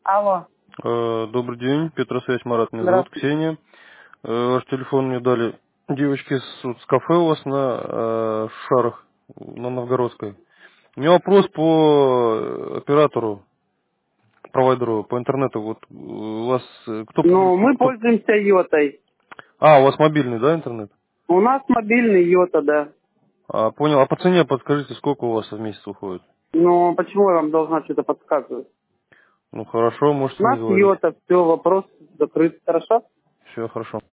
Алло, Добрый день, Петросвязь, Марат меня зовут, здравствуйте. Ксения. Ваш телефон мне дали девочки с кафе у вас на Шарах, на Новгородской. У меня вопрос по оператору, провайдеру, по интернету. Вот у вас кто Ну, подключен? мы Кто? пользуемся Йотой. У вас мобильный, да, интернет? У нас мобильный Йота, да. Понял. А по цене подскажите, сколько у вас в месяц уходит? Но почему я вам должна что-то подсказывать? Ну хорошо, У можете не нас говорить. Йота, все, вопрос закрыт. Хорошо? Все хорошо.